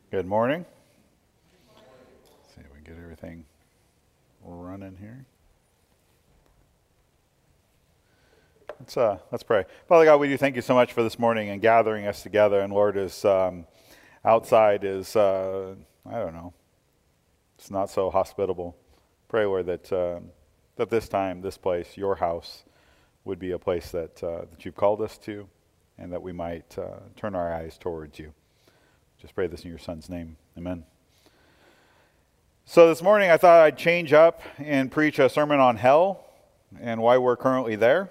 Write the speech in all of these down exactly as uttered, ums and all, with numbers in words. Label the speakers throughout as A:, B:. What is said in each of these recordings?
A: Good morning. Let's see if we can get everything running here. Let's uh, let's pray. Father God, we do thank you so much for this morning and gathering us together. And Lord, as um, outside is, uh, I don't know, it's not so hospitable. Pray, Lord, that uh, that this time, this place, your house, would be a place that uh, that you've called us to, and that we might uh, turn our eyes towards you. Just pray this in your Son's name. Amen. So this morning I thought I'd change up and preach a sermon on hell and why we're currently there.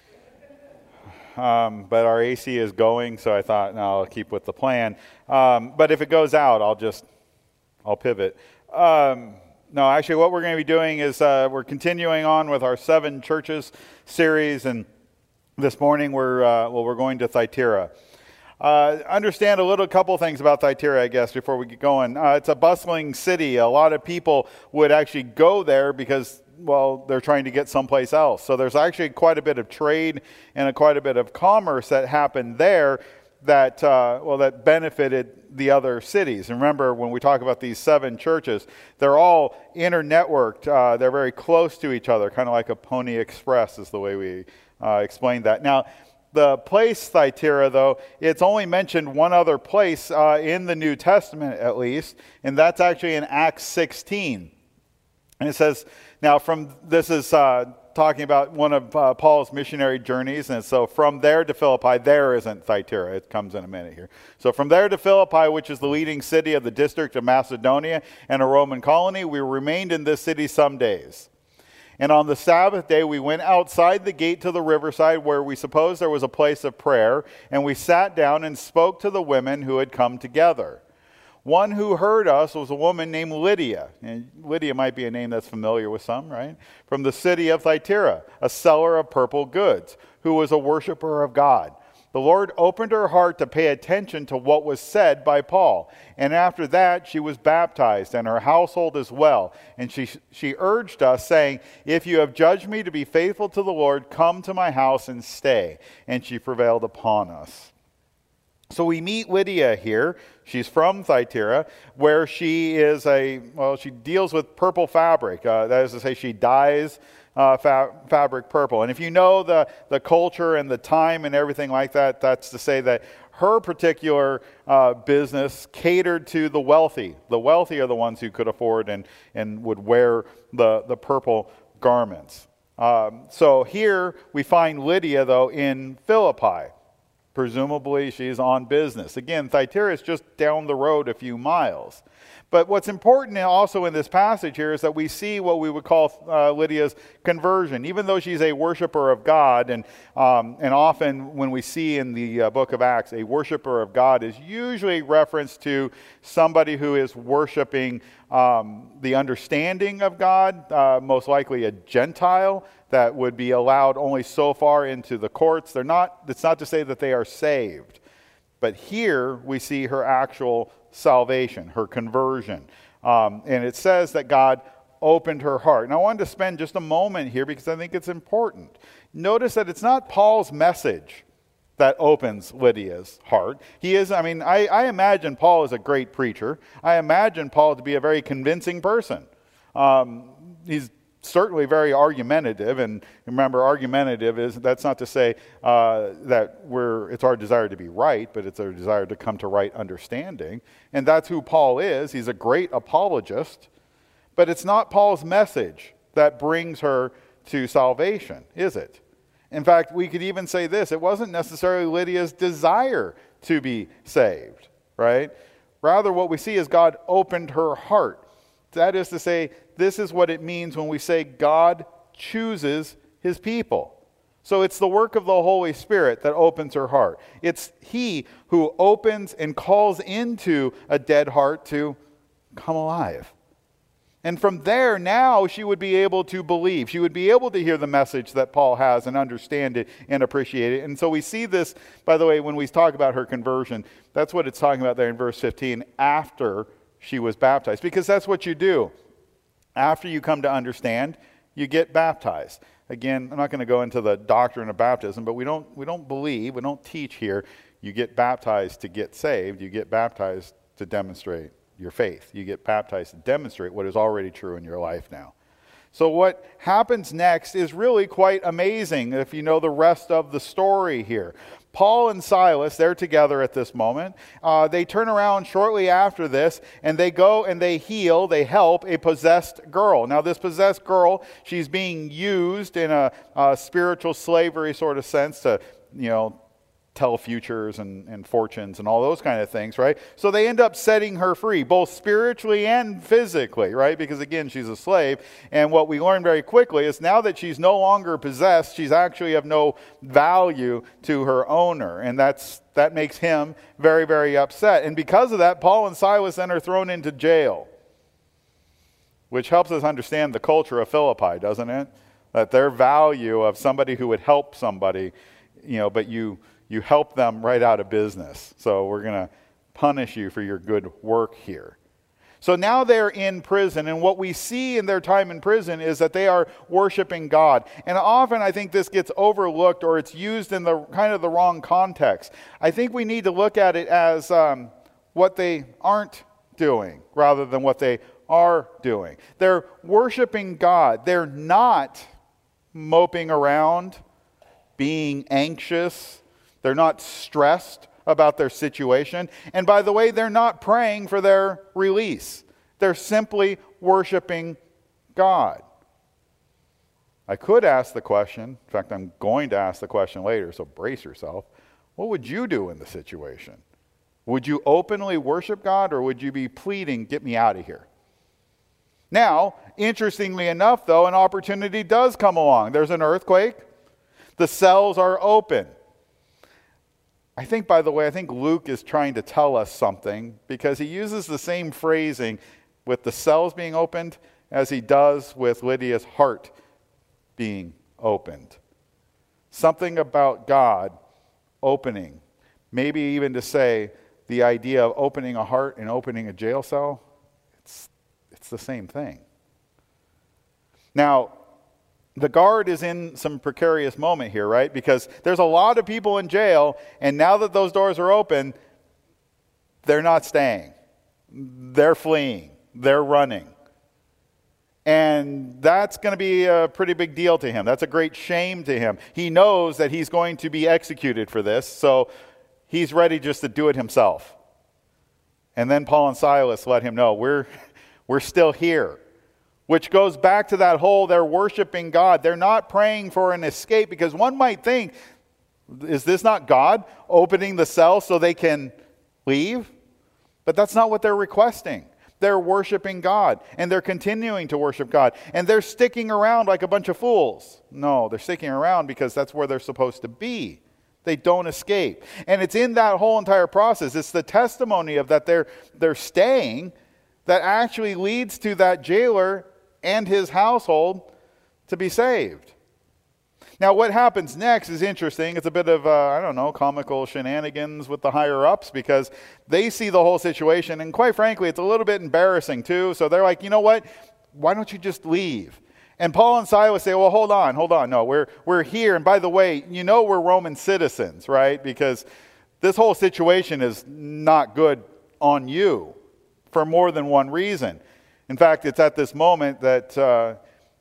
A: Um, but our A C is going, so I thought, no, I'll keep with the plan. Um, but if it goes out, I'll just, I'll pivot. Um, no, actually what we're going to be doing is uh, we're continuing on with our Seven Churches series, and this morning we're, uh, well, we're going to Thyatira. Uh, understand a little couple things about Thyatira, I guess, before we get going. Uh, it's a bustling city. A lot of people would actually go there because, well, they're trying to get someplace else. So there's actually quite a bit of trade and a, quite a bit of commerce that happened there that, uh, well, that benefited the other cities. And remember, when we talk about these seven churches, they're all internetworked. Uh, they're very close to each other, kind of like a Pony Express is the way we uh, explain that. Now, the place Thyatira, though, it's only mentioned one other place uh, in the New Testament, at least, and that's actually in Acts sixteen. And it says, now from this is uh, talking about one of uh, Paul's missionary journeys, and so from there to Philippi, there isn't Thyatira. It comes in a minute here. So from there to Philippi, which is the leading city of the district of Macedonia and a Roman colony, we remained in this city some days. And on the Sabbath day, we went outside the gate to the riverside where we supposed there was a place of prayer, and we sat down and spoke to the women who had come together. One who heard us was a woman named Lydia. And Lydia might be a name that's familiar with some, right? From the city of Thyatira, a seller of purple goods, who was a worshiper of God. The Lord opened her heart to pay attention to what was said by Paul. And after that, she was baptized, and her household as well. And she she urged us, saying, "If you have judged me to be faithful to the Lord, come to my house and stay." And she prevailed upon us. So we meet Lydia here. She's from Thyatira, where she is a, well, she deals with purple fabric. Uh, that is to say, she dyes Uh, fa- fabric purple. And if you know the, the culture and the time and everything like that, that's to say that her particular uh, business catered to the wealthy. The wealthy are the ones who could afford and, and would wear the, the purple garments. Um, so here we find Lydia, though, in Philippi. Presumably she's on business. Again, Thyatira is just down the road a few miles. But what's important also in this passage here is that we see what we would call uh, Lydia's conversion. Even though she's a worshiper of God, and um, and often when we see in the uh, book of Acts, a worshiper of God is usually referenced to somebody who is worshiping um, the understanding of God, uh, most likely a Gentile that would be allowed only so far into the courts. They're not. It's not to say that they are saved. But here we see her actual salvation, her conversion. Um, and it says that God opened her heart. And I wanted to spend just a moment here because I think it's important. Notice that it's not Paul's message that opens Lydia's heart. He is, I mean, I, I imagine Paul is a great preacher. I imagine Paul to be a very convincing person. Um, he's certainly very argumentative, and remember, argumentative is, that's not to say uh, that we're it's our desire to be right, but it's our desire to come to right understanding, and that's who Paul is. He's a great apologist, but it's not Paul's message that brings her to salvation, is it? In fact, we could even say this: it wasn't necessarily Lydia's desire to be saved, right? Rather, what we see is God opened her heart. That is to say, this is what it means when we say God chooses his people. So it's the work of the Holy Spirit that opens her heart. It's he who opens and calls into a dead heart to come alive. And from there, now she would be able to believe. She would be able to hear the message that Paul has and understand it and appreciate it. And so we see this, by the way, when we talk about her conversion, that's what it's talking about there in verse fifteen, after she was baptized. Because that's what you do. After you come to understand, you get baptized. Again, I'm not going to go into the doctrine of baptism, but we don't we don't believe, we don't teach here, you get baptized to get saved. You get baptized to demonstrate your faith. You get baptized to demonstrate what is already true in your life now. So what happens next is really quite amazing if you know the rest of the story here. Paul and Silas, they're together at this moment. Uh, they turn around shortly after this, and they go and they heal, they help a possessed girl. Now, this possessed girl, she's being used in a, a spiritual slavery sort of sense to, you know, tell futures and, and fortunes and all those kind of things, right? So they end up setting her free, both spiritually and physically, right? Because again, she's a slave. And what we learn very quickly is now that she's no longer possessed, she's actually of no value to her owner. And that's that makes him very, very upset. And because of that, Paul and Silas then are thrown into jail, which helps us understand the culture of Philippi, doesn't it? That their value of somebody who would help somebody, you know, but you... You help them right out of business. So we're going to punish you for your good work here. So now they're in prison, and what we see in their time in prison is that they are worshiping God. And often I think this gets overlooked, or it's used in the kind of the wrong context. I think we need to look at it as um, what they aren't doing rather than what they are doing. They're worshiping God. They're not moping around, being anxious. They're not stressed about their situation. And by the way, they're not praying for their release. They're simply worshiping God. I could ask the question, in fact, I'm going to ask the question later, so brace yourself. What would you do in the situation? Would you openly worship God, or would you be pleading, get me out of here? Now, interestingly enough, though, an opportunity does come along. There's an earthquake. The cells are open. I think, by the way, I think Luke is trying to tell us something because he uses the same phrasing with the cells being opened as he does with Lydia's heart being opened. Something about God opening, maybe even to say the idea of opening a heart and opening a jail cell, it's, it's the same thing. Now, the guard is in some precarious moment here, right? Because there's a lot of people in jail, and now that those doors are open, they're not staying. They're fleeing. They're running. And that's going to be a pretty big deal to him. That's a great shame to him. He knows that he's going to be executed for this, so he's ready just to do it himself. And then Paul and Silas let him know, we're, we're still here. Which goes back to that whole, they're worshiping God. They're not praying for an escape, because one might think, is this not God opening the cell so they can leave? But that's not what they're requesting. They're worshiping God, and they're continuing to worship God. And they're sticking around like a bunch of fools. No, they're sticking around because that's where they're supposed to be. They don't escape. And it's in that whole entire process. It's the testimony of that they're, they're staying that actually leads to that jailer and his household to be saved. Now, what happens next is interesting. It's a bit of, uh, I don't know, comical shenanigans with the higher-ups, because they see the whole situation, and quite frankly, it's a little bit embarrassing too. So they're like, you know what? Why don't you just leave? And Paul and Silas say, well, hold on, hold on. No, we're we're here. And by the way, you know we're Roman citizens, right? Because this whole situation is not good on you for more than one reason. In fact, it's at this moment that uh,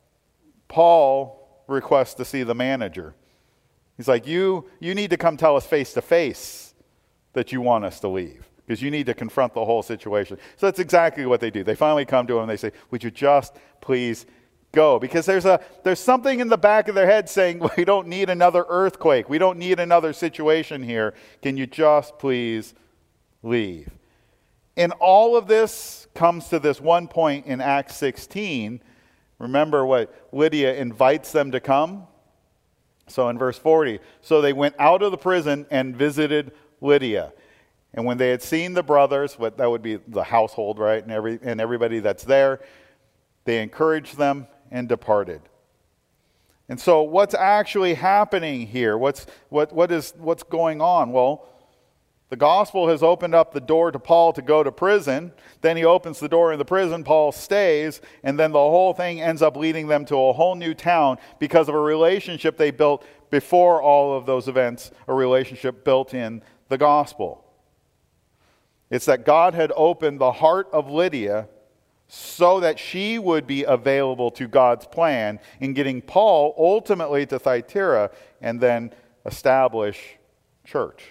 A: Paul requests to see the manager. He's like, you, you need to come tell us face to face that you want us to leave, because you need to confront the whole situation. So that's exactly what they do. They finally come to him and they say, would you just please go? Because there's a there's something in the back of their head saying, we don't need another earthquake. We don't need another situation here. Can you just please leave? And all of this comes to this one point in Acts sixteen. Remember what Lydia invites them to come? So in verse forty, so they went out of the prison and visited Lydia. And when they had seen the brothers, what that would be the household, right, and every and everybody that's there, they encouraged them and departed. And so what's actually happening here? What's what what is what's going on? Well, the gospel has opened up the door to Paul to go to prison. Then he opens the door in the prison. Paul stays. And then the whole thing ends up leading them to a whole new town because of a relationship they built before all of those events, a relationship built in the gospel. It's that God had opened the heart of Lydia so that she would be available to God's plan in getting Paul ultimately to Thyatira and then establish church.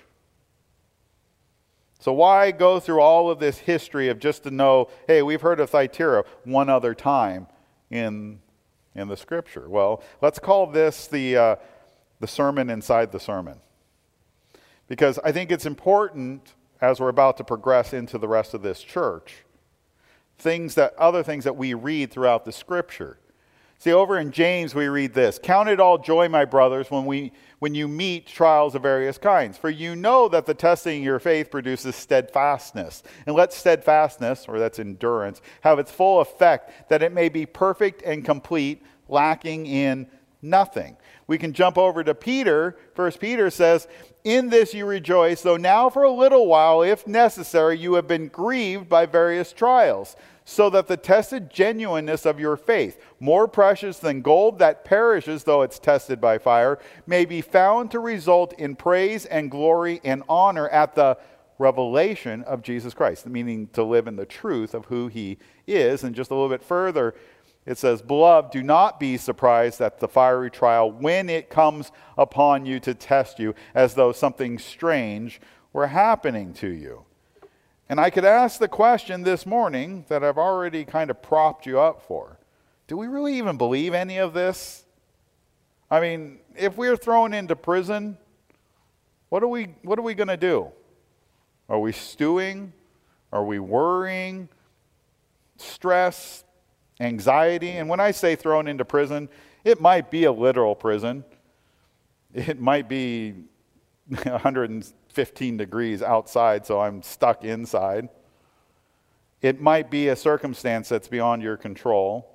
A: So why go through all of this history of just to know, hey, we've heard of Thyatira one other time in, in the Scripture? Well, let's call this the, uh, the sermon inside the sermon. Because I think it's important, as we're about to progress into the rest of this church, things that other things that we read throughout the Scripture. See, over in James we read this: "Count it all joy, my brothers, when we when you meet trials of various kinds. For you know that the testing of your faith produces steadfastness. And let steadfastness," or that's endurance, "have its full effect, that it may be perfect and complete, lacking in nothing." We can jump over to Peter. First Peter says, "In this you rejoice, though now for a little while, if necessary, you have been grieved by various trials, so that the tested genuineness of your faith, more precious than gold that perishes though it's tested by fire, may be found to result in praise and glory and honor at the revelation of Jesus Christ," meaning to live in the truth of who he is. And just a little bit further, it says, "Beloved, do not be surprised at the fiery trial when it comes upon you to test you, as though something strange were happening to you." And I could ask the question this morning that I've already kind of propped you up for. Do we really even believe any of this? I mean, if we're thrown into prison, what are we, what are we going to do? Are we stewing? Are we worrying? Stress? Anxiety? And when I say thrown into prison, it might be a literal prison. It might be one hundred fifteen degrees outside, so I'm stuck inside. It might be a circumstance that's beyond your control.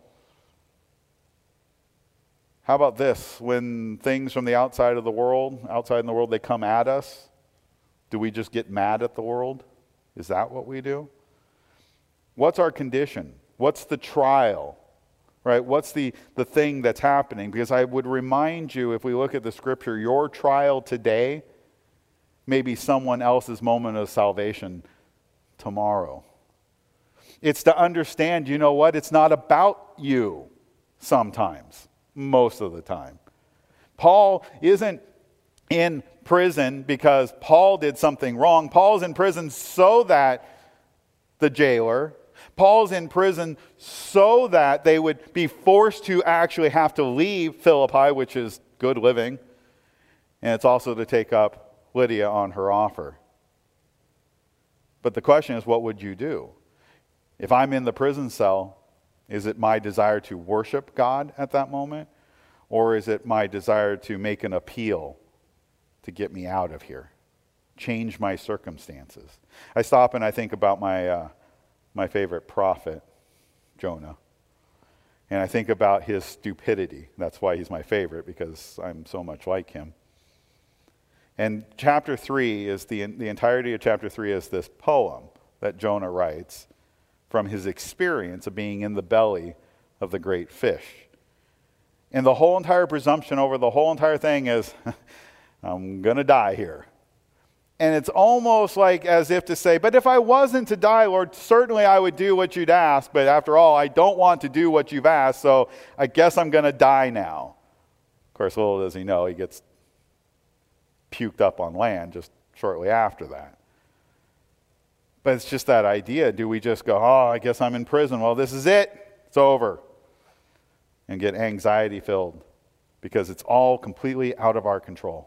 A: How about this? When things from the outside of the world, outside in the world, they come at us, do we just get mad at the world? Is that what we do? What's our condition? What's the trial? Right? What's the, the thing that's happening? Because I would remind you, if we look at the Scripture, your trial today may be someone else's moment of salvation tomorrow. It's to understand, you know what? It's not about you sometimes, most of the time. Paul isn't in prison because Paul did something wrong. Paul's in prison so that the jailer, Paul's in prison so that they would be forced to actually have to leave Philippi, which is good living, and it's also to take up Lydia on her offer. But the question is, what would you do? If I'm in the prison cell, is it my desire to worship God at that moment? Or is it my desire to make an appeal to get me out of here? Change my circumstances. I stop and I think about my, uh, my favorite prophet, Jonah. And I think about his stupidity. That's why he's my favorite, because I'm so much like him. And chapter three is the, the entirety of chapter three is this poem that Jonah writes from his experience of being in the belly of the great fish. And the whole entire presumption over the whole entire thing is, I'm going to die here. And it's almost like as if to say, but if I wasn't to die, Lord, certainly I would do what you'd ask. But after all, I don't want to do what you've asked, so I guess I'm going to die now. Of course, little does he know, he gets puked up on land just shortly after that. But it's just that idea. Do we just go, oh, I guess I'm in prison. Well, this is it. It's over. And get anxiety filled because it's all completely out of our control.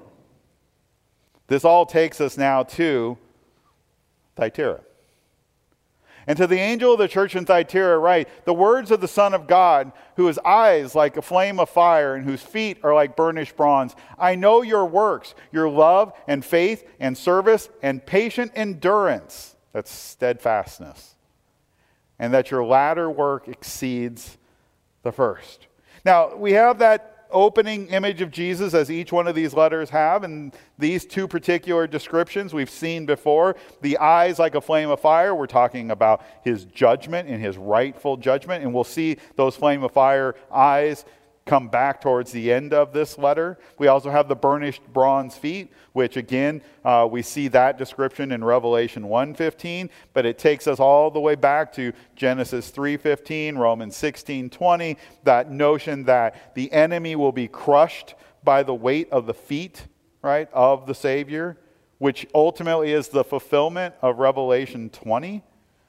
A: This all takes us now to Thyatira. And to the angel of the church in Thyatira write, the words of the Son of God, whose eyes like a flame of fire and whose feet are like burnished bronze. I know your works, your love and faith and service and patient endurance. That's steadfastness. And that your latter work exceeds the first. Now, we have that opening image of Jesus as each one of these letters have, and these two particular descriptions we've seen before. The eyes like a flame of fire, we're talking about his judgment and his rightful judgment, and we'll see those flame of fire eyes come back towards the end of this letter. We also have the burnished bronze feet, which again, uh, we see that description in Revelation one fifteen, but it takes us all the way back to Genesis three fifteen, Romans sixteen twenty, that notion that the enemy will be crushed by the weight of the feet, right, of the Savior, which ultimately is the fulfillment of Revelation twenty.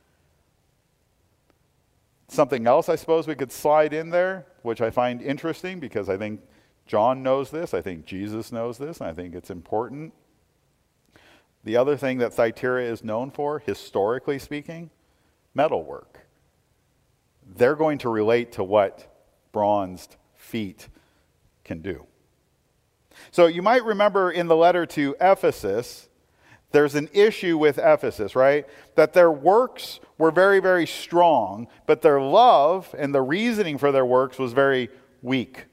A: Something else I suppose we could slide in there, which I find interesting because I think John knows this, I think Jesus knows this, and I think it's important. The other thing that Thyatira is known for, historically speaking, metalwork. They're going to relate to what bronzed feet can do. So you might remember in the letter to Ephesus, there's an issue with Ephesus, right? That their works were very, very strong, but their love and the reasoning for their works was very weak.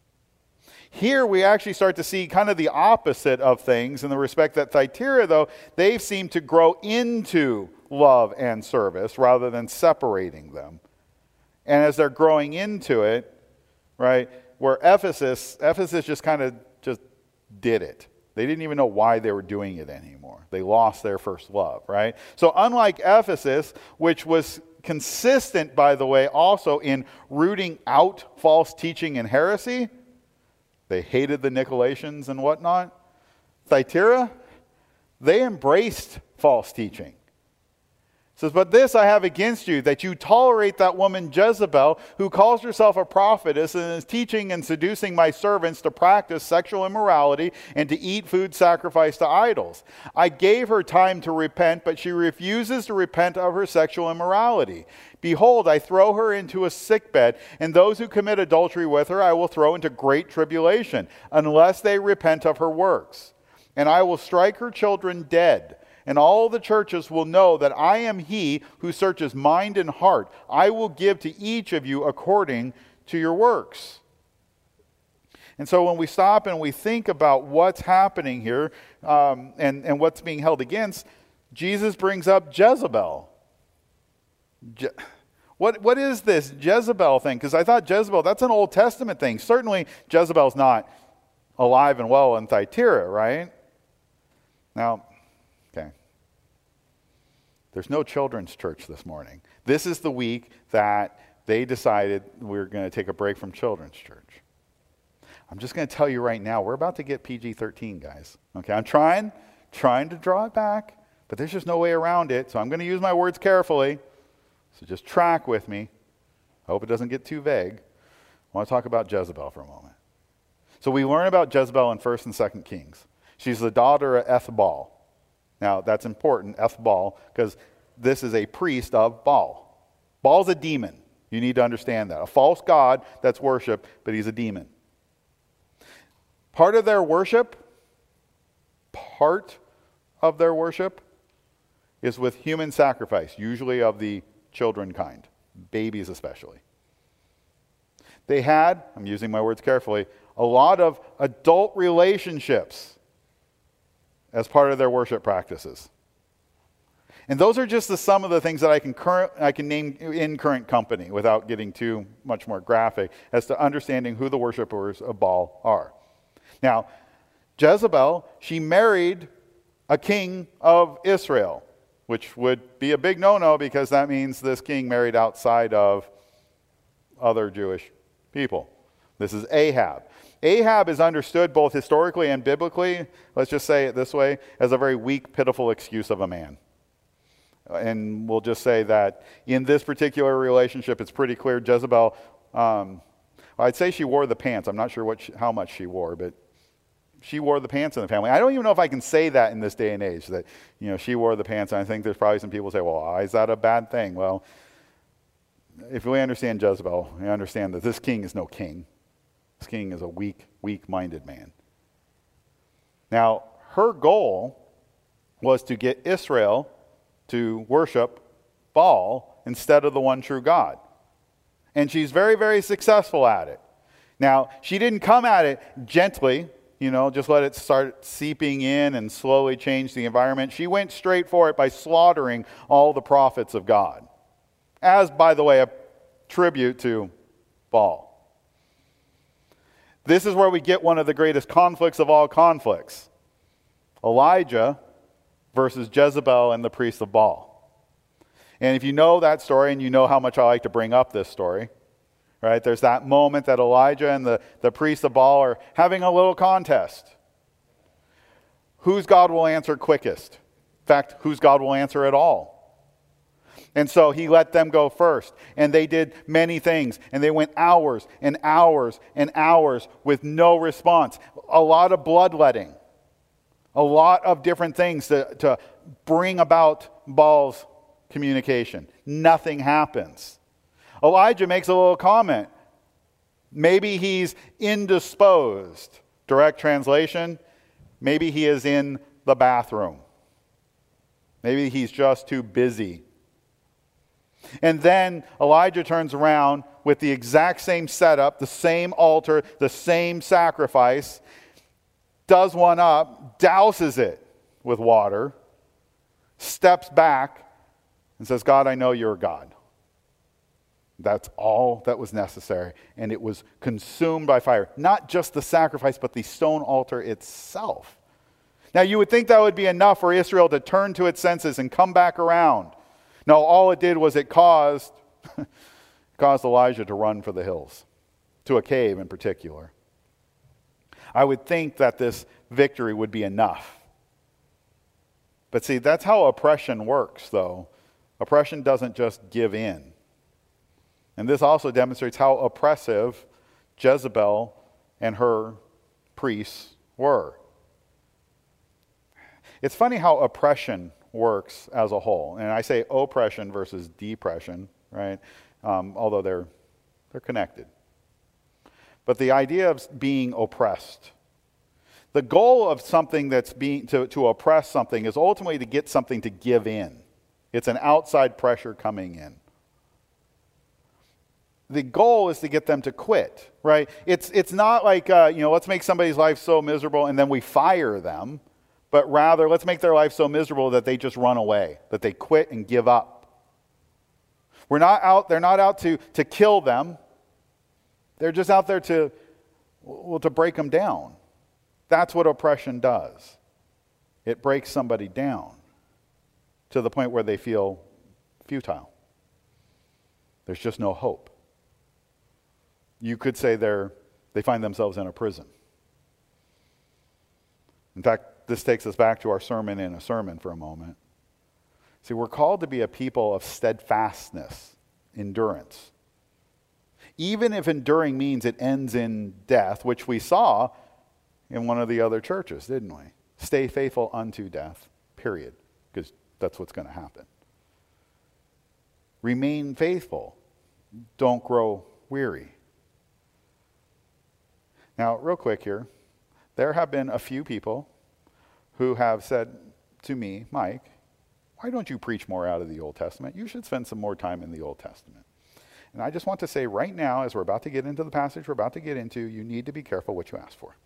A: Here we actually start to see kind of the opposite of things in the respect that Thyatira, though, they seem to grow into love and service rather than separating them. And as they're growing into it, right, where Ephesus, Ephesus just kind of just did it. They didn't even know why they were doing it anymore. They lost their first love, right? So unlike Ephesus, which was consistent, by the way, also in rooting out false teaching and heresy, they hated the Nicolaitans and whatnot. Thyatira, they embraced false teaching. It says, but this I have against you, that you tolerate that woman Jezebel, who calls herself a prophetess and is teaching and seducing my servants to practice sexual immorality and to eat food sacrificed to idols. I gave her time to repent, but she refuses to repent of her sexual immorality. Behold, I throw her into a sickbed, and those who commit adultery with her I will throw into great tribulation, unless they repent of her works. And I will strike her children dead. And all the churches will know that I am he who searches mind and heart. I will give to each of you according to your works. And so when we stop and we think about what's happening here um, and, and what's being held against, Jesus brings up Jezebel. Je- what, what is this Jezebel thing? Because I thought Jezebel, that's an Old Testament thing. Certainly Jezebel's not alive and well in Thyatira, right? Now, okay. There's no children's church this morning. This is the week that they decided we're going to take a break from children's church. I'm just going to tell you right now, we're about to get P G thirteen, guys. Okay, I'm trying, trying to draw it back, but there's just no way around it, so I'm going to use my words carefully. So just track with me. I hope it doesn't get too vague. I want to talk about Jezebel for a moment. So we learn about Jezebel in First and Second Kings. She's the daughter of Ethbaal. Now, that's important, Ethbaal, because this is a priest of Baal. Baal's a demon. You need to understand that. A false god that's worshiped, but he's a demon. Part of their worship, part of their worship is with human sacrifice, usually of the children kind, babies especially. They had, I'm using my words carefully, a lot of adult relationships as part of their worship practices. And those are just the, some of the things that I can current, I can name in current company without getting too much more graphic as to understanding who the worshipers of Baal are. Now, Jezebel, she married a king of Israel, which would be a big no-no because that means this king married outside of other Jewish people. This is Ahab. Ahab is understood both historically and biblically, let's just say it this way, as a very weak, pitiful excuse of a man. And we'll just say that in this particular relationship, it's pretty clear Jezebel, um, I'd say she wore the pants. I'm not sure what she, how much she wore, but she wore the pants in the family. I don't even know if I can say that in this day and age, that, you know, she wore the pants. And I think there's probably some people who say, well, is that a bad thing? Well, if we understand Jezebel, we understand that this king is no king. This king is a weak, weak-minded man. Now, her goal was to get Israel to worship Baal instead of the one true God. And she's very, very successful at it. Now, she didn't come at it gently, you know, just let it start seeping in and slowly change the environment. She went straight for it by slaughtering all the prophets of God. As, by the way, a tribute to Baal. This is where we get one of the greatest conflicts of all conflicts. Elijah versus Jezebel and the priest of Baal. And if you know that story, and you know how much I like to bring up this story, right? There's that moment that Elijah and the, the priest of Baal are having a little contest. Whose God will answer quickest? In fact, whose God will answer at all? And so he let them go first. And they did many things. And they went hours and hours and hours with no response. A lot of bloodletting. A lot of different things to, to bring about Baal's communication. Nothing happens. Elijah makes a little comment. Maybe he's indisposed. Direct translation, maybe he is in the bathroom. Maybe he's just too busy. And then Elijah turns around with the exact same setup, the same altar, the same sacrifice, does one up, douses it with water, steps back, and says, God, I know you're God. That's all that was necessary. And it was consumed by fire. Not just the sacrifice, but the stone altar itself. Now, you would think that would be enough for Israel to turn to its senses and come back around. No, all it did was it caused, caused Elijah to run for the hills, to a cave in particular. I would think that this victory would be enough. But see, that's how oppression works, though. Oppression doesn't just give in. And this also demonstrates how oppressive Jezebel and her priests were. It's funny how oppression works as a whole. And I say oppression versus depression, right? Um, although they're they're connected. But the idea of being oppressed. The goal of something that's being to, to oppress something is ultimately to get something to give in. It's an outside pressure coming in. The goal is to get them to quit, right? It's it's not like, uh, you know, let's make somebody's life so miserable and then we fire them. But rather, let's make their life so miserable that they just run away, that they quit and give up. We're not out, they're not out to, to kill them. They're just out there to, well, to break them down. That's what oppression does. It breaks somebody down to the point where they feel futile. There's just no hope. You could say they're, they find themselves in a prison. In fact, this takes us back to our sermon in a sermon for a moment. See, we're called to be a people of steadfastness, endurance. Even if enduring means it ends in death, which we saw in one of the other churches, didn't we? Stay faithful unto death, period, because that's what's going to happen. Remain faithful. Don't grow weary. Now, real quick here, there have been a few people who have said to me, Mike, why don't you preach more out of the Old Testament? You should spend some more time in the Old Testament. And I just want to say right now, as we're about to get into the passage we're about to get into, you need to be careful what you ask for.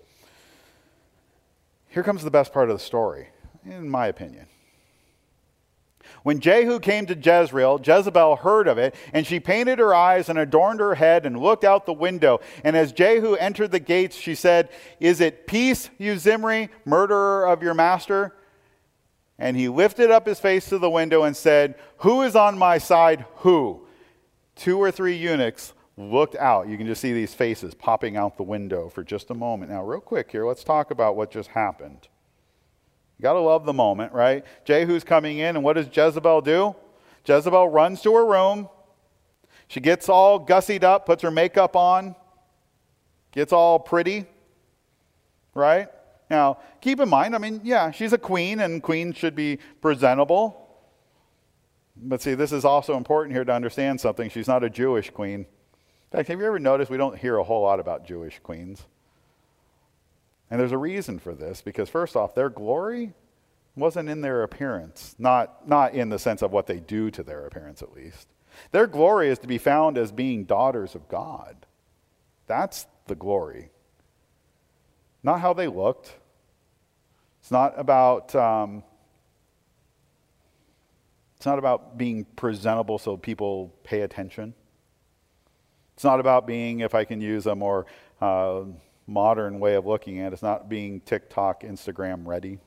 A: Here comes the best part of the story, in my opinion. When Jehu came to Jezreel, Jezebel heard of it, and she painted her eyes and adorned her head and looked out the window. And as Jehu entered the gates, she said, "Is it peace, you Zimri, murderer of your master?" And he lifted up his face to the window and said, "Who is on my side? Who?" Two or three eunuchs looked out. You can just see these faces popping out the window for just a moment. Now, real quick here, let's talk about what just happened. You got to love the moment, right? Jehu's coming in, and what does Jezebel do? Jezebel runs to her room. She gets all gussied up, puts her makeup on, gets all pretty, right? Now, keep in mind, I mean, yeah, she's a queen, and queens should be presentable. But see, this is also important here to understand something. She's not a Jewish queen. In fact, have you ever noticed we don't hear a whole lot about Jewish queens? And there's a reason for this, because first off, their glory wasn't in their appearance, not, not in the sense of what they do to their appearance at least. Their glory is to be found as being daughters of God. That's the glory. Not how they looked. It's not about, um, it's not about being presentable so people pay attention. It's not about being, if I can use a more uh, modern way of looking at it. It's not being TikTok, Instagram ready.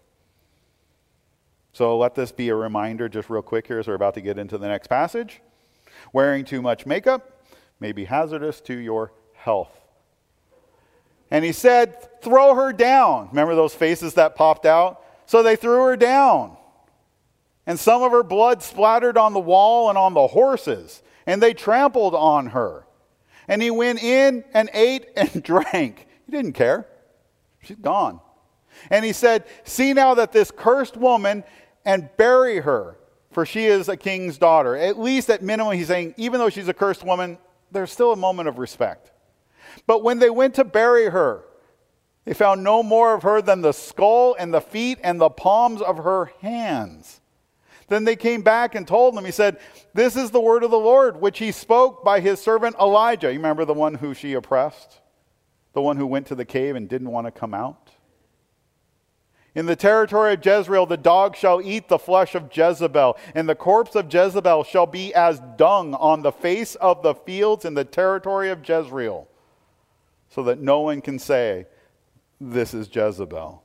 A: So let this be a reminder just real quick here as we're about to get into the next passage. Wearing too much makeup may be hazardous to your health. And he said, throw her down. Remember those faces that popped out? So they threw her down. And some of her blood splattered on the wall and on the horses. And they trampled on her. And he went in and ate and drank. He didn't care. She's gone. And he said, see now that this cursed woman, and bury her, for she is a king's daughter. At least at minimum, he's saying, even though she's a cursed woman, there's still a moment of respect. But when they went to bury her, they found no more of her than the skull and the feet and the palms of her hands. Then they came back and told them, he said, this is the word of the Lord, which he spoke by his servant Elijah. You remember the one who she oppressed? The one who went to the cave and didn't want to come out? In the territory of Jezreel, the dog shall eat the flesh of Jezebel, and the corpse of Jezebel shall be as dung on the face of the fields in the territory of Jezreel, so that no one can say, this is Jezebel.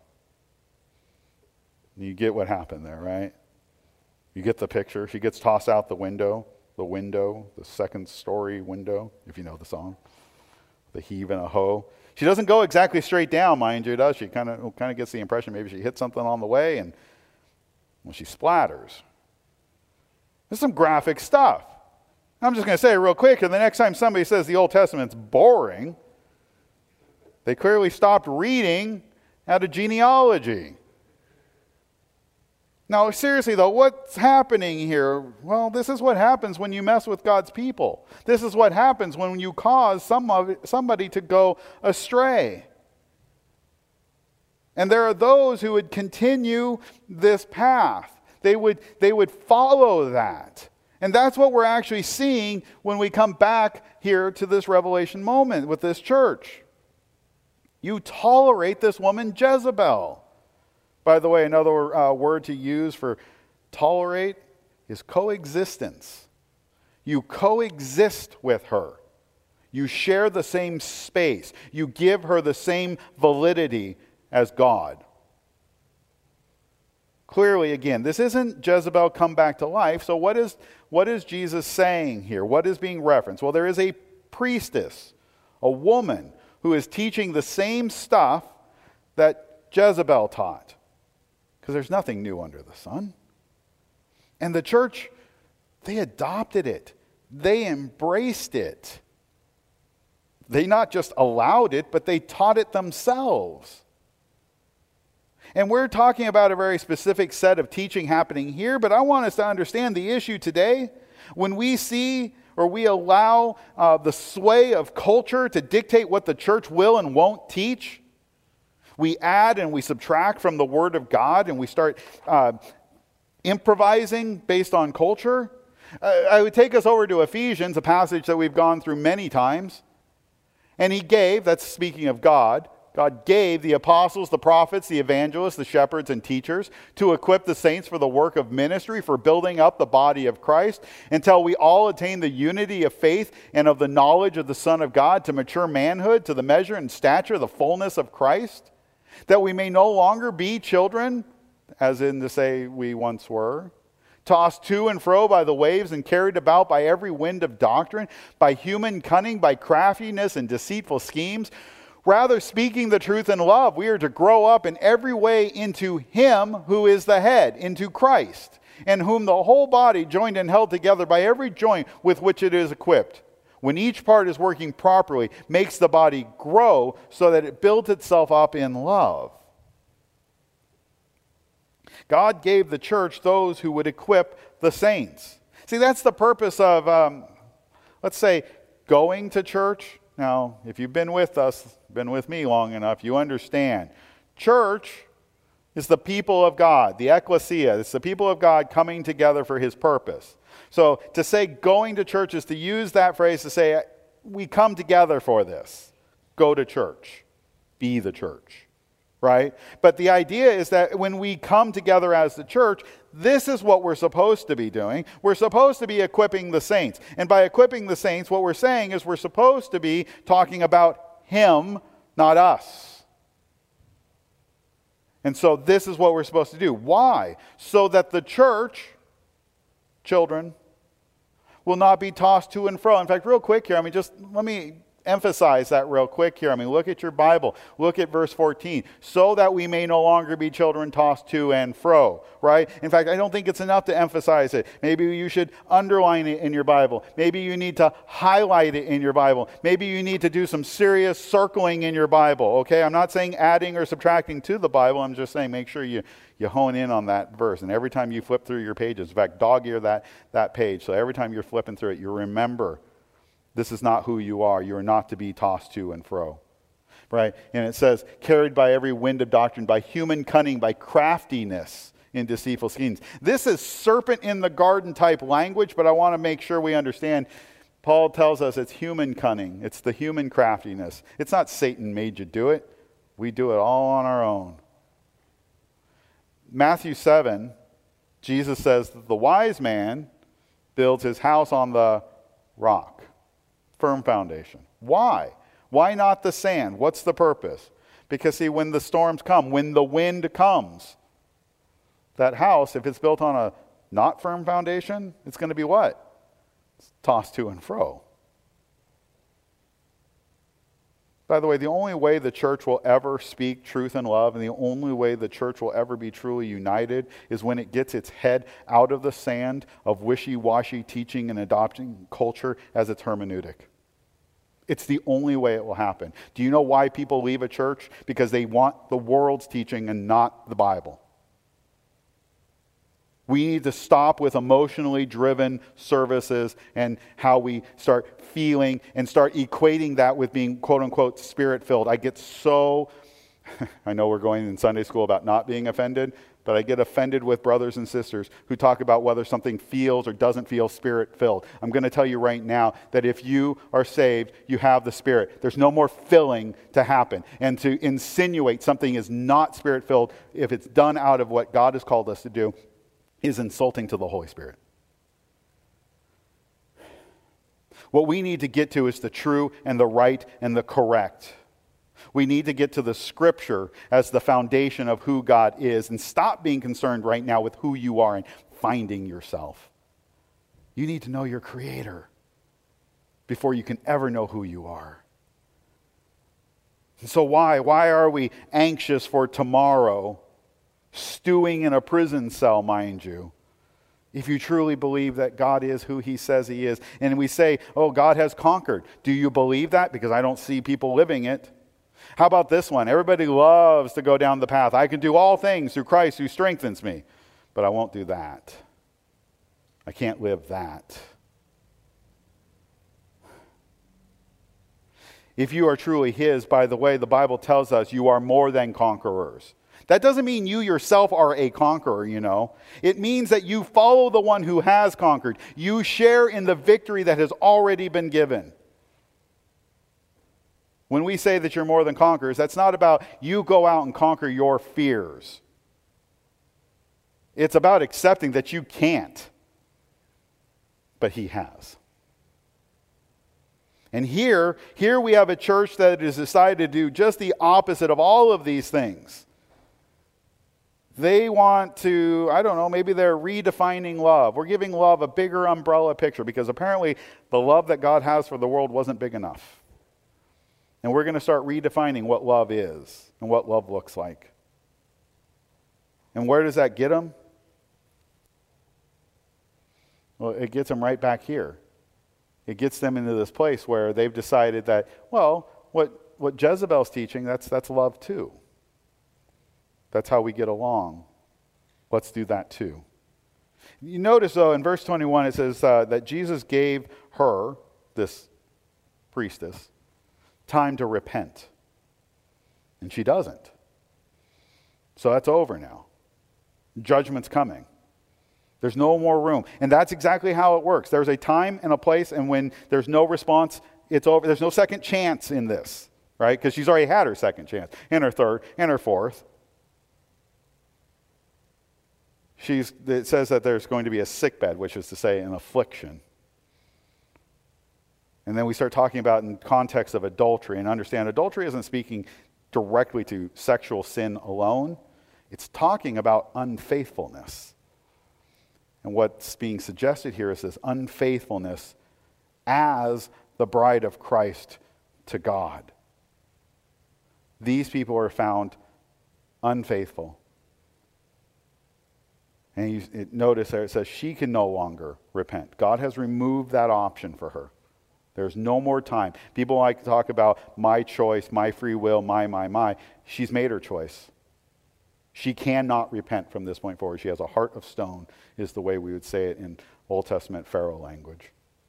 A: You get what happened there, right? You get the picture. She gets tossed out the window, the window, the second story window, if you know the song, the heave and a hoe. She doesn't go exactly straight down, mind you, does she? Kind of kind of gets the impression maybe she hit something on the way, and well, she splatters. There's some graphic stuff. I'm just going to say it real quick, and the next time somebody says the Old Testament's boring, they clearly stopped reading out of genealogy. Now, seriously, though, what's happening here? Well, this is what happens when you mess with God's people. This is what happens when you cause some of it, somebody to go astray. And there are those who would continue this path. They would, they would follow that. And that's what we're actually seeing when we come back here to this Revelation moment with this church. You tolerate this woman Jezebel. By the way, another uh, word to use for tolerate is coexistence. You coexist with her. You share the same space. You give her the same validity as God. Clearly, again, this isn't Jezebel come back to life. So what is, what is Jesus saying here? What is being referenced? Well, there is a priestess, a woman, who is teaching the same stuff that Jezebel taught. Because there's nothing new under the sun. And the church, they adopted it. They embraced it. They not just allowed it, but they taught it themselves. And we're talking about a very specific set of teaching happening here, but I want us to understand the issue today. When we see or we allow uh, the sway of culture to dictate what the church will and won't teach, we add and we subtract from the Word of God, and we start uh, improvising based on culture. Uh, I would take us over to Ephesians, a passage that we've gone through many times. And he gave, that's speaking of God, God gave the apostles, the prophets, the evangelists, the shepherds, and teachers to equip the saints for the work of ministry, for building up the body of Christ, until we all attain the unity of faith and of the knowledge of the Son of God, to mature manhood, to the measure and stature, the fullness of Christ, that we may no longer be children, as in to say we once were, tossed to and fro by the waves and carried about by every wind of doctrine, by human cunning, by craftiness and deceitful schemes. Rather, speaking the truth in love, we are to grow up in every way into Him who is the head, into Christ, in whom the whole body, joined and held together by every joint with which it is equipped, when each part is working properly, makes the body grow so that it builds itself up in love. God gave the church those who would equip the saints. See, that's the purpose of, um, let's say, going to church. Now, if you've been with us, been with me long enough, you understand. Church is the people of God, the ecclesia. It's the people of God coming together for His purpose. So to say going to church is to use that phrase to say, we come together for this. Go to church. Be the church. Right? But the idea is that when we come together as the church, this is what we're supposed to be doing. We're supposed to be equipping the saints. And by equipping the saints, what we're saying is we're supposed to be talking about Him not us. And so this is what we're supposed to do. Why? So that the church, children, will not be tossed to and fro. In fact, real quick here, I mean, just let me emphasize that real quick here. I mean, look at your Bible. Look at verse fourteen. So that we may no longer be children tossed to and fro, right? In fact, I don't think it's enough to emphasize it. Maybe you should underline it in your Bible. Maybe you need to highlight it in your Bible. Maybe you need to do some serious circling in your Bible, okay? I'm not saying adding or subtracting to the Bible. I'm just saying make sure you, you hone in on that verse. And every time you flip through your pages, in fact, dog ear that, that page. So every time you're flipping through it, you remember this is not who you are. You are not to be tossed to and fro. Right? And it says, carried by every wind of doctrine, by human cunning, by craftiness in deceitful schemes. This is serpent in the garden type language, but I want to make sure we understand. Paul tells us it's human cunning. It's the human craftiness. It's not Satan made you do it. We do it all on our own. Matthew seven, Jesus says that the wise man builds his house on the rock. Firm foundation. Why? Why not the sand? What's the purpose? Because see, when the storms come, when the wind comes, that house, if it's built on a not firm foundation, it's going to be what? It's tossed to and fro. By the way, the only way the church will ever speak truth and love, and the only way the church will ever be truly united, is when it gets its head out of the sand of wishy-washy teaching and adopting culture as its hermeneutic. It's the only way it will happen. Do you know why people leave a church? Because they want the world's teaching and not the Bible. We need to stop with emotionally driven services and how we start feeling and start equating that with being quote-unquote spirit-filled. I get so, I know we're going in Sunday school about not being offended, but I get offended with brothers and sisters who talk about whether something feels or doesn't feel spirit-filled. I'm going to tell you right now that if you are saved, you have the Spirit. There's no more filling to happen. And to insinuate something is not spirit-filled, if it's done out of what God has called us to do, is insulting to the Holy Spirit. What we need to get to is the true and the right and the correct. We need to get to the Scripture as the foundation of who God is and stop being concerned right now with who you are and finding yourself. You need to know your Creator before you can ever know who you are. And so why? Why are we anxious for tomorrow, stewing in a prison cell, mind you, if you truly believe that God is who He says He is? And we say, oh, God has conquered. Do you believe that? Because I don't see people living it. How about this one? Everybody loves to go down the path. I can do all things through Christ who strengthens me. But I won't do that. I can't live that. If you are truly His, by the way, the Bible tells us you are more than conquerors. That doesn't mean you yourself are a conqueror, you know. It means that you follow the one who has conquered. You share in the victory that has already been given. When we say that you're more than conquerors, that's not about you go out and conquer your fears. It's about accepting that you can't, but He has. And here, here we have a church that has decided to do just the opposite of all of these things. They want to, I don't know, maybe they're redefining love. We're giving love a bigger umbrella picture because apparently the love that God has for the world wasn't big enough. And we're going to start redefining what love is and what love looks like. And where does that get them? Well, it gets them right back here. It gets them into this place where they've decided that, well, what, what Jezebel's teaching, that's, that's love too. That's how we get along. Let's do that too. You notice, though, in verse twenty-one, it says uh, that Jesus gave her, this priestess, time to repent. And she doesn't. So that's over now. Judgment's coming. There's no more room. And that's exactly how it works. There's a time and a place, and when there's no response, it's over. There's no second chance in this, right? Because she's already had her second chance, and her third, and her fourth. She's, it says that there's going to be a sickbed, which is to say an affliction. And then we start talking about in context of adultery, and understand adultery isn't speaking directly to sexual sin alone. It's talking about unfaithfulness. And what's being suggested here is this unfaithfulness as the bride of Christ to God. These people are found unfaithful. And you it, notice there it says she can no longer repent. God has removed that option for her. There's no more time. People like to talk about my choice, my free will, my, my, my. She's made her choice. She cannot repent from this point forward. She has a heart of stone, is the way we would say it in Old Testament Pharaoh language.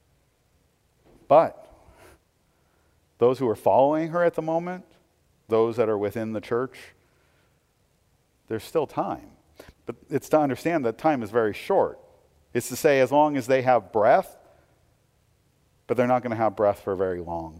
A: But those who are following her at the moment, those that are within the church, there's still time. But it's to understand that time is very short. It's to say as long as they have breath, but they're not going to have breath for very long.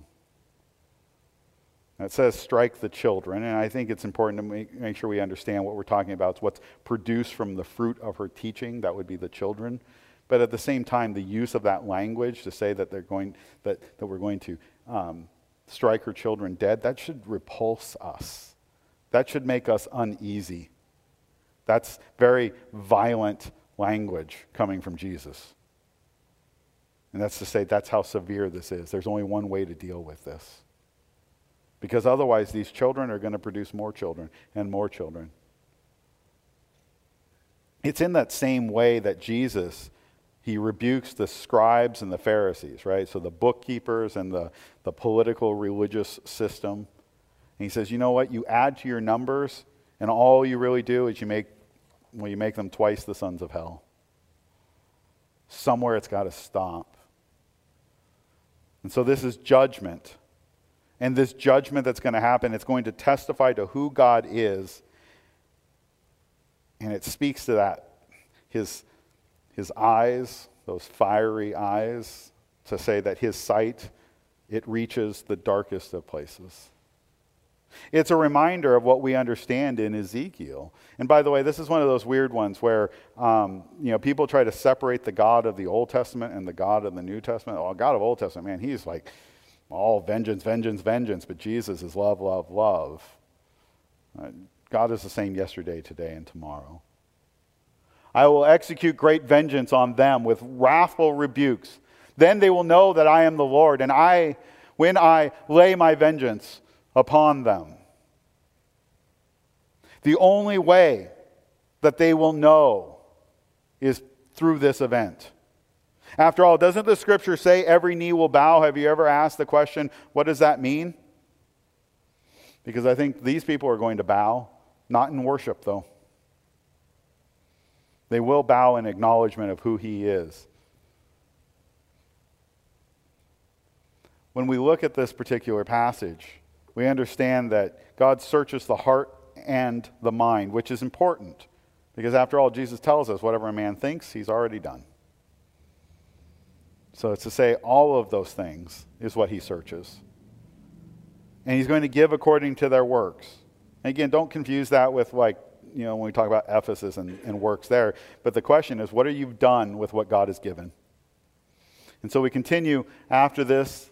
A: It says strike the children, and I think it's important to make, make sure we understand what we're talking about. It's what's produced from the fruit of her teaching, that would be the children. But at the same time, the use of that language to say that they're going that, that we're going to um, strike her children dead, that should repulse us. That should make us uneasy. That's very violent language coming from Jesus. And that's to say that's how severe this is. There's only one way to deal with this. Because otherwise these children are going to produce more children and more children. It's in that same way that Jesus, he rebukes the scribes and the Pharisees, right? So the bookkeepers and the, the political religious system. And he says, you know what? You add to your numbers, and all you really do is you make, well, you make them twice the sons of hell. Somewhere it's got to stop. And so this is judgment. And this judgment that's going to happen, it's going to testify to who God is. And it speaks to that. His, his eyes, those fiery eyes, to say that his sight, it reaches the darkest of places. It's a reminder of what we understand in Ezekiel. And by the way, this is one of those weird ones where um, you know, people try to separate the God of the Old Testament and the God of the New Testament. Oh, God of Old Testament, man, he's like all vengeance, vengeance, vengeance. But Jesus is love, love, love. Uh, God is the same yesterday, today, and tomorrow. I will execute great vengeance on them with wrathful rebukes. Then they will know that I am the Lord, and I, when I lay my vengeance upon them. The only way that they will know is through this event. After all, doesn't the scripture say every knee will bow? Have you ever asked the question, what does that mean? Because I think these people are going to bow, not in worship though. They will bow in acknowledgement of who he is. When we look at this particular passage, we understand that God searches the heart and the mind, which is important. Because after all, Jesus tells us whatever a man thinks, he's already done. So it's to say all of those things is what he searches. And he's going to give according to their works. And again, don't confuse that with like, you know, when we talk about Ephesus and, and works there. But the question is, what have you done with what God has given? And so we continue after this.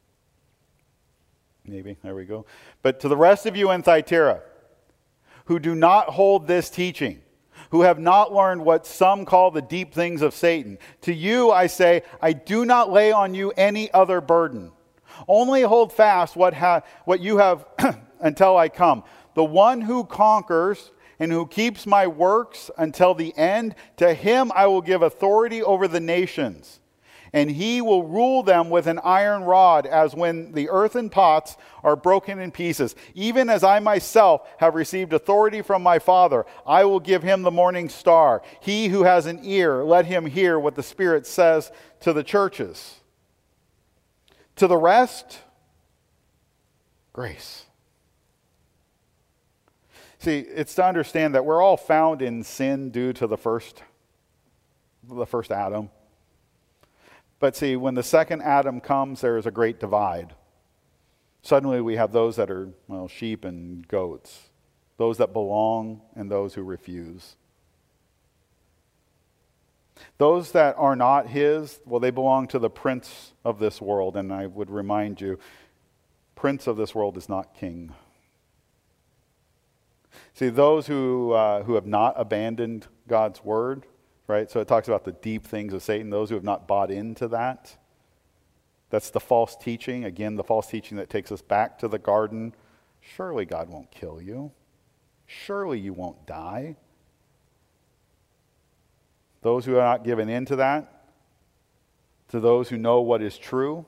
A: Maybe, there we go. But to the rest of you in Thyatira, who do not hold this teaching, who have not learned what some call the deep things of Satan, to you I say, I do not lay on you any other burden. Only hold fast what, ha- what you have until I come. The one who conquers and who keeps my works until the end, to him I will give authority over the nations. And he will rule them with an iron rod, as when the earthen pots are broken in pieces. Even as I myself have received authority from my Father, I will give him the morning star. He who has an ear, let him hear what the Spirit says to the churches. To the rest, grace. See, it's to understand that we're all found in sin due to the first, the first Adam. But see, when the second Adam comes, there is a great divide. Suddenly we have those that are, well, sheep and goats. Those that belong and those who refuse. Those that are not his, well, they belong to the prince of this world. And I would remind you, prince of this world is not king. See, those who uh, who have not abandoned God's word, right? So it talks about the deep things of Satan, those who have not bought into that. That's the false teaching. Again, the false teaching that takes us back to the garden. Surely God won't kill you. Surely you won't die. Those who are not given into that, to those who know what is true,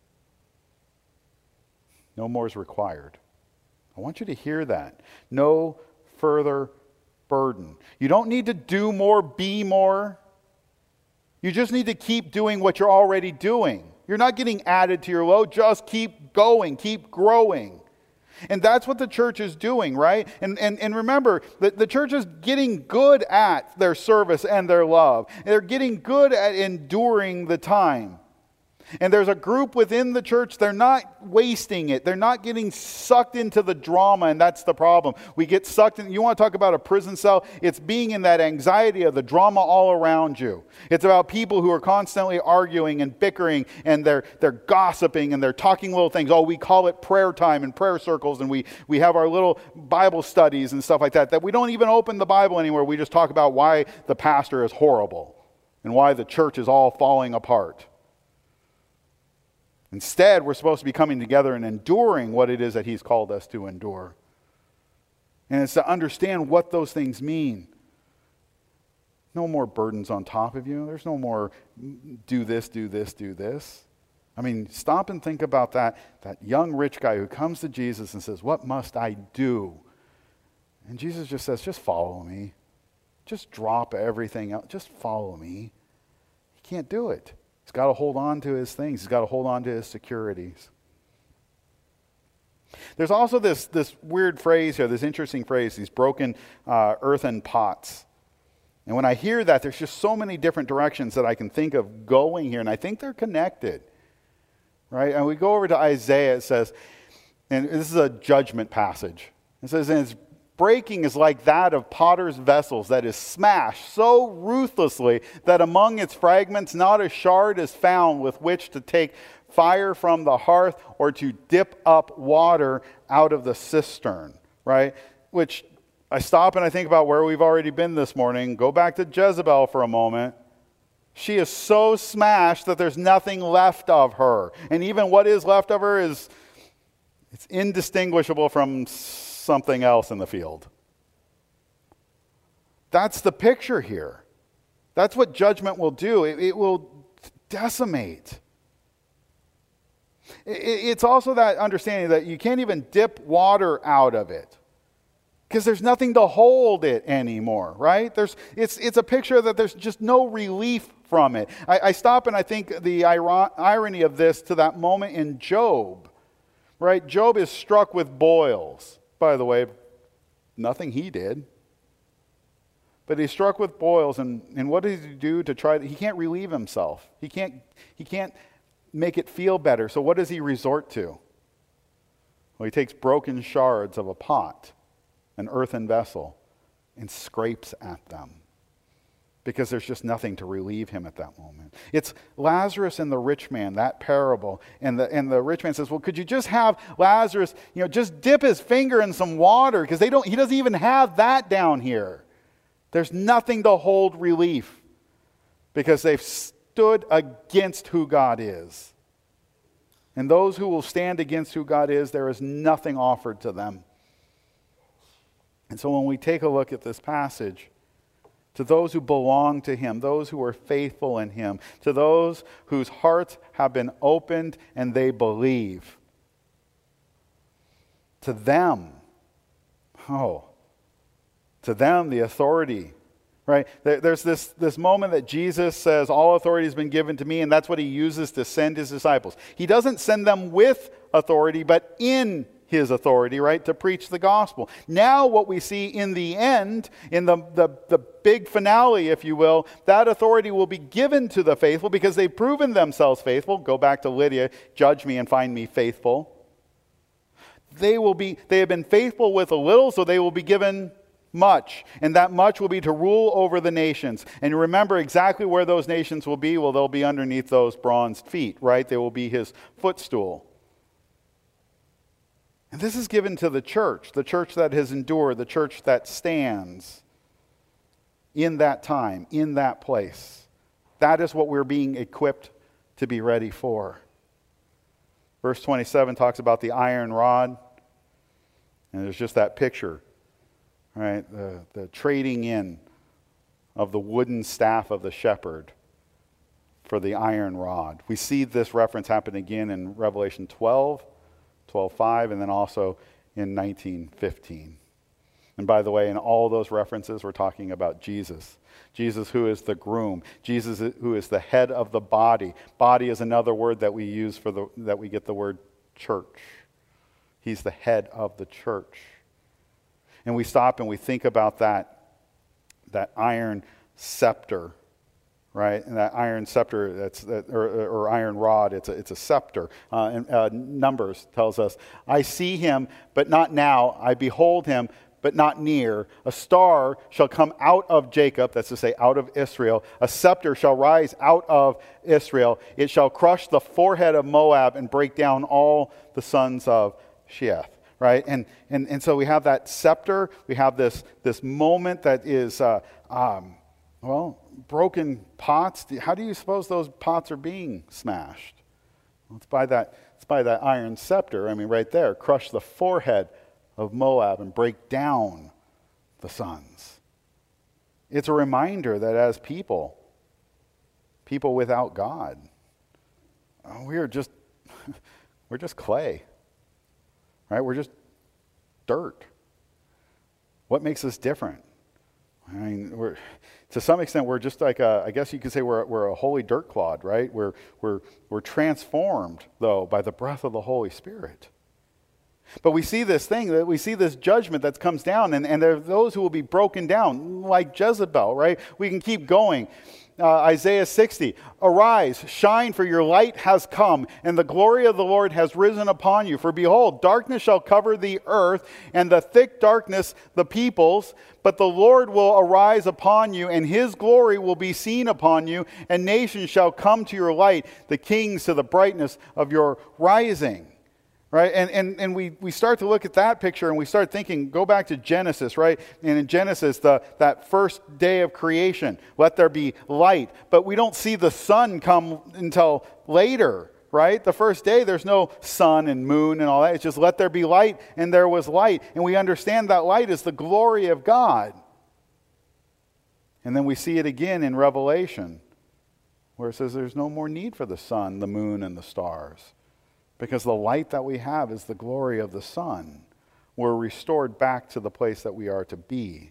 A: no more is required. I want you to hear that. No further burden. You don't need to do more, be more. You just need to keep doing what you're already doing. You're not getting added to your load. Just keep going, keep growing. And that's what the church is doing, right? And and, and remember, the, the church is getting good at their service and their love. They're getting good at enduring the time. And there's a group within the church, they're not wasting it. They're not getting sucked into the drama, and that's the problem. We get sucked in. You want to talk about a prison cell? It's being in that anxiety of the drama all around you. It's about people who are constantly arguing and bickering, and they're they're gossiping, and they're talking little things. Oh, we call it prayer time and prayer circles, and we, we have our little Bible studies and stuff like that, that we don't even open the Bible anywhere. We just talk about why the pastor is horrible and why the church is all falling apart. Instead, we're supposed to be coming together and enduring what it is that he's called us to endure. And it's to understand what those things mean. No more burdens on top of you. There's no more do this, do this, do this. I mean, stop and think about that, that young rich guy who comes to Jesus and says, what must I do? And Jesus just says, just follow me. Just drop everything else. Just follow me. He can't do it. He's got to hold on to his things. He's got to hold on to his securities. There's also this, this weird phrase here, this interesting phrase, these broken uh, earthen pots. And when I hear that, there's just so many different directions that I can think of going here, and I think they're connected. Right? And we go over to Isaiah, it says, and this is a judgment passage. It says, and its breaking is like that of potter's vessels that is smashed so ruthlessly that among its fragments not a shard is found with which to take fire from the hearth or to dip up water out of the cistern, right? Which I stop and I think about where we've already been this morning. Go back to Jezebel for a moment. She is so smashed that there's nothing left of her. And even what is left of her is it's indistinguishable from something else in the field. That's the picture here. That's what judgment will do. It, it will decimate. It, it's also that understanding that you can't even dip water out of it because there's nothing to hold it anymore, right? There's it's it's a picture that there's just no relief from it. I, I stop and I think the iron, irony of this to that moment in Job, right? Job is struck with boils. By the way, nothing he did. But he's struck with boils, and, and what does he do to try to, he can't relieve himself. He can't, he can't make it feel better. So what does he resort to? Well, he takes broken shards of a pot, an earthen vessel, and scrapes at them. Because there's just nothing to relieve him at that moment. It's Lazarus and the rich man, that parable. And the and the rich man says, well, could you just have Lazarus, you know, just dip his finger in some water? Because they don't, he doesn't even have that down here. There's nothing to hold relief. Because they've stood against who God is. And those who will stand against who God is, there is nothing offered to them. And so when we take a look at this passage, to those who belong to him, those who are faithful in him, to those whose hearts have been opened and they believe. To them, oh, to them the authority, right? There's this, this moment that Jesus says, all authority has been given to me, and that's what he uses to send his disciples. He doesn't send them with authority, but in his authority, right, to preach the gospel. Now what we see in the end, in the, the, the big finale, if you will, that authority will be given to the faithful because they've proven themselves faithful. Go back to Lydia, judge me and find me faithful. They will be, they have been faithful with a little, so they will be given much, and that much will be to rule over the nations. And you remember exactly where those nations will be? Well, they'll be underneath those bronzed feet, right? They will be his footstool. And this is given to the church, the church that has endured, the church that stands in that time, in that place. That is what we're being equipped to be ready for. Verse twenty-seven talks about the iron rod. And there's just that picture, right? The, the trading in of the wooden staff of the shepherd for the iron rod. We see this reference happen again in Revelation twelve, twelve five, and then also in nineteen fifteen. And by the way, in all those references, we're talking about Jesus. Jesus who is the groom. Jesus who is the head of the body. Body is another word that we use for the that we get the word church. He's the head of the church. And we stop and we think about that, that iron scepter, right? And that iron scepter, that's that, or, or iron rod, it's a, it's a scepter. Uh, and uh, Numbers tells us, I see him, but not now. I behold him, but not near. A star shall come out of Jacob, that's to say, out of Israel. A scepter shall rise out of Israel. It shall crush the forehead of Moab and break down all the sons of Sheath, right? And, and and so we have that scepter. We have this, this moment that is, uh, um, well, broken pots. How do you suppose those pots are being smashed? Well, it's by that, it's by that iron scepter. I mean, right there, crush the forehead of Moab and break down the sons. It's a reminder that as people, people without God, we are just, we're just clay. Right? We're just dirt. What makes us different? I mean, we're, to some extent, we're just like a, I guess you could say we're, we're a holy dirt clod, right? We're, we're, we're transformed, though, by the breath of the Holy Spirit. But we see this thing, that we see this judgment that comes down, and, and there are those who will be broken down, like Jezebel, right? We can keep going. Uh, Isaiah sixty, arise, shine, for your light has come, and the glory of the Lord has risen upon you. For behold, darkness shall cover the earth, and the thick darkness the peoples. But the Lord will arise upon you, and his glory will be seen upon you, and nations shall come to your light, the kings to the brightness of your rising. Right? And and and we, we start to look at that picture and we start thinking, go back to Genesis, right? And in Genesis, the that first day of creation, let there be light. But we don't see the sun come until later, right? The first day, there's no sun and moon and all that. It's just let there be light, and there was light. And we understand that light is the glory of God. And then we see it again in Revelation, where it says there's no more need for the sun, the moon, and the stars. Because the light that we have is the glory of the sun. We're restored back to the place that we are to be.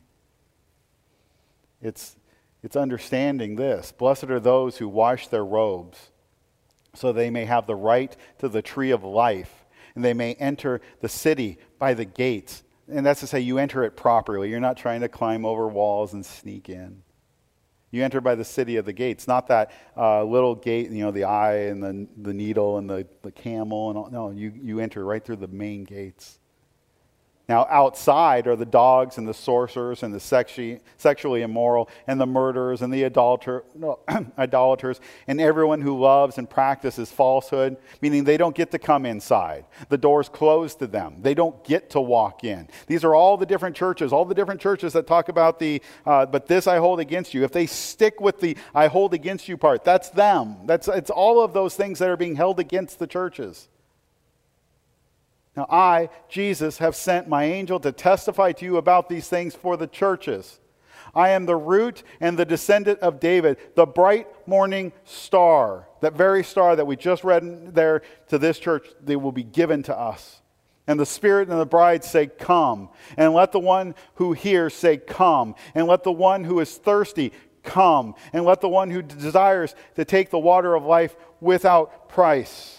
A: It's, it's understanding this. Blessed are those who wash their robes, so they may have the right to the tree of life, and they may enter the city by the gates. And that's to say, you enter it properly. You're not trying to climb over walls and sneak in. You enter by the city of the gates, not that uh, little gate, you know, the eye and the the needle and the, the camel and all. No, you, you enter right through the main gates. Now, outside are the dogs and the sorcerers and the sexually, sexually immoral and the murderers and the adulter, no, idolaters and everyone who loves and practices falsehood, meaning they don't get to come inside. The door's closed to them. They don't get to walk in. These are all the different churches, all the different churches that talk about the, uh, but this I hold against you. If they stick with the I hold against you part, that's them. That's It's all of those things that are being held against the churches. Now I, Jesus, have sent my angel to testify to you about these things for the churches. I am the root and the descendant of David, the bright morning star. That very star that we just read there to this church, they will be given to us. And the Spirit and the bride say, come. And let the one who hears say, come. And let the one who is thirsty come. And let the one who desires to take the water of life without price.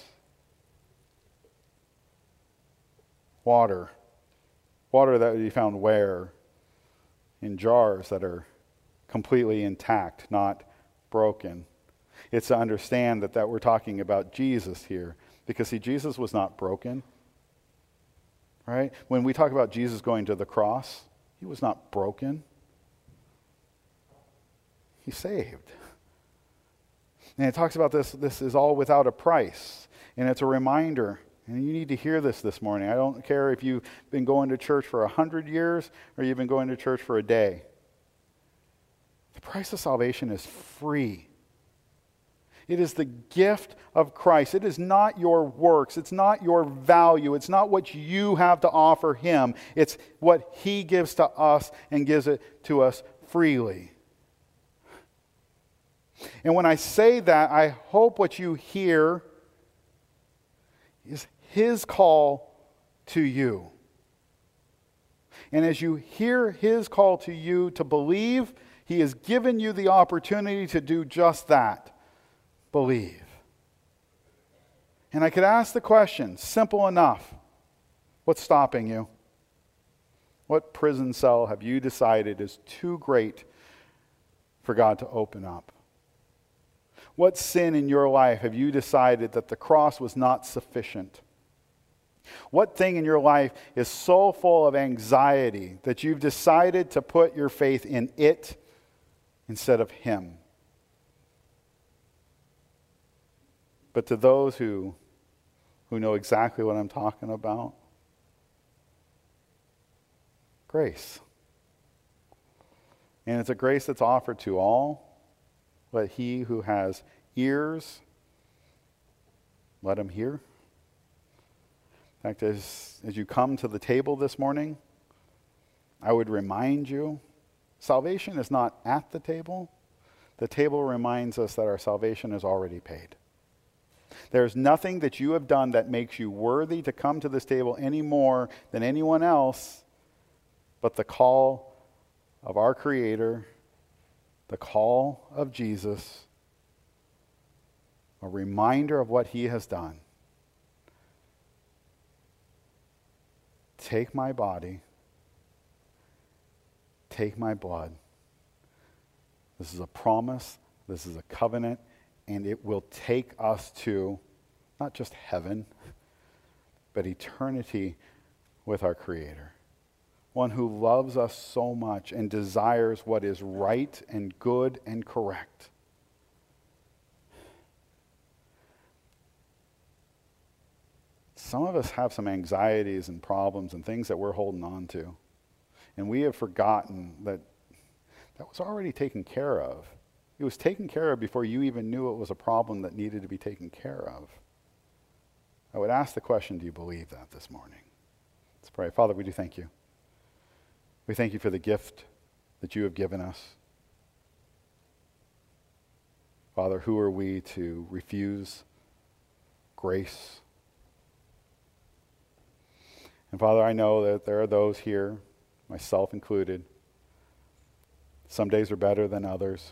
A: Water. Water that would be found where? In jars that are completely intact, not broken. It's to understand that, that we're talking about Jesus here. Because, see, Jesus was not broken. Right? When we talk about Jesus going to the cross, He was not broken. He's saved. And it talks about this, this is all without a price. And it's a reminder, and you need to hear this this morning. I don't care if you've been going to church for a hundred years or you've been going to church for a day. The price of salvation is free. It is the gift of Christ. It is not your works. It's not your value. It's not what you have to offer him. It's what he gives to us and gives it to us freely. And when I say that, I hope what you hear is his call to you. And as you hear his call to you to believe, he has given you the opportunity to do just that. Believe. And I could ask the question, simple enough. What's stopping you? What prison cell have you decided is too great for God to open up? What sin in your life have you decided that the cross was not sufficient? What thing in your life is so full of anxiety that you've decided to put your faith in it instead of him? But to those who, who know exactly what I'm talking about, grace. And it's a grace that's offered to all. Let he who has ears, let him hear. In fact, as, as you come to the table this morning, I would remind you, salvation is not at the table. The table reminds us that our salvation is already paid. There's nothing that you have done that makes you worthy to come to this table any more than anyone else, but the call of our Creator, the call of Jesus, a reminder of what he has done. Take my body, take my blood. This is a promise, this is a covenant, and it will take us to not just heaven, but eternity with our Creator. One who loves us so much and desires what is right and good and correct. Some of us have some anxieties and problems and things that we're holding on to. And we have forgotten that that was already taken care of. It was taken care of before you even knew it was a problem that needed to be taken care of. I would ask the question, do you believe that this morning? Let's pray. Father, we do thank you. We thank you for the gift that you have given us. Father, who are we to refuse grace? And Father, I know that there are those here, myself included. Some days are better than others.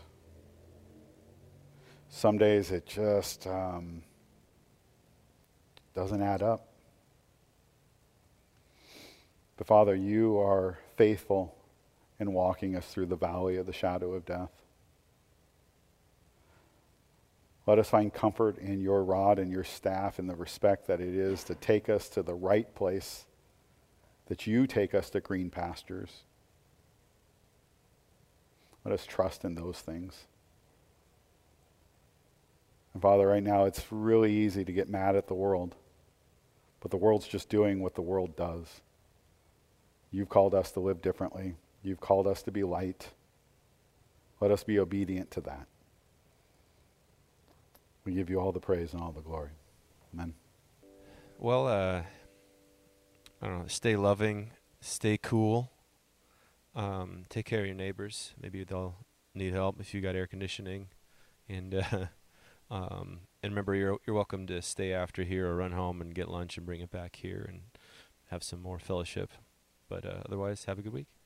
A: Some days it just um, doesn't add up. But Father, you are faithful in walking us through the valley of the shadow of death. Let us find comfort in your rod and your staff and the respect that it is to take us to the right place, that you take us to green pastures. Let us trust in those things. And Father, right now it's really easy to get mad at the world, but the world's just doing what the world does. You've called us to live differently. You've called us to be light. Let us be obedient to that. We give you all the praise and all the glory. Amen.
B: Well, uh, I don't know, stay loving, stay cool, um, take care of your neighbors. Maybe they'll need help if you got air conditioning. And uh, um, and remember, you're you're welcome to stay after here or run home and get lunch and bring it back here and have some more fellowship. But uh, otherwise, have a good week.